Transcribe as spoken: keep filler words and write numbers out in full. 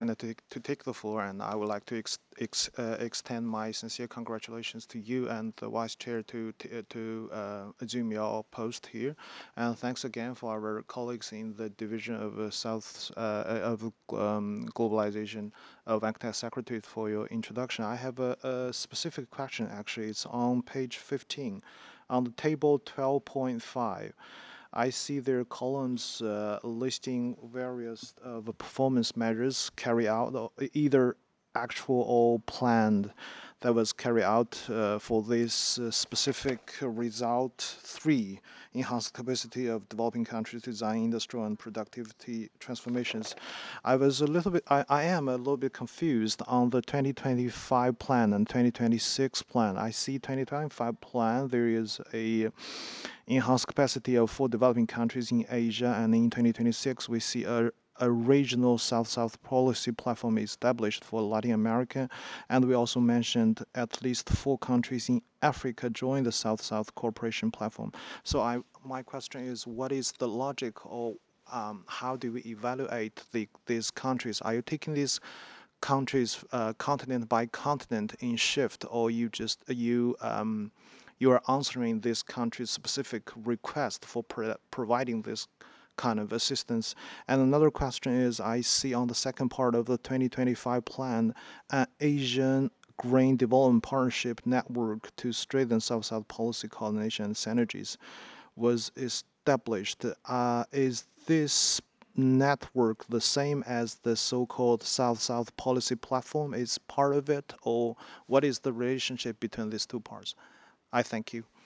opportunity to take the floor, and I would like to ex ex uh, extend my sincere congratulations to you and the Vice Chair to to, uh, to uh, assume your post here. And thanks again for our colleagues in the Division of uh, South uh, uh, of um, Globalization of ACTAS Secretary for your introduction. I have a, a specific question. Actually, it's on page fifteen, on the table twelve point five. I see there are columns uh, listing various uh, the performance measures carried out, or either actual or planned, that was carried out uh, for this uh, specific result three, enhanced capacity of developing countries to design industrial and productivity transformations. I was a little bit, I, I am a little bit confused on the twenty twenty-five plan and twenty twenty-six plan. I see twenty twenty-five plan, there is a enhanced capacity of four developing countries in Asia, and in twenty twenty-six we see a, a regional South-South policy platform established for Latin America, and we also mentioned at least four countries in Africa join the South-South cooperation platform. So I, my question is, what is the logic, or um, how do we evaluate the, these countries? Are you taking these countries uh, continent by continent in shift, or you just you um, you are answering this country's specific request for pro providing this kind of assistance? And another question is, I see on the second part of the twenty twenty-five plan, an Asian Grain Development Partnership Network to strengthen South-South policy coordination and synergies was established. Uh, is this network the same as the so-called South-South policy platform? Is part of it, or what is the relationship between these two parts? I thank you.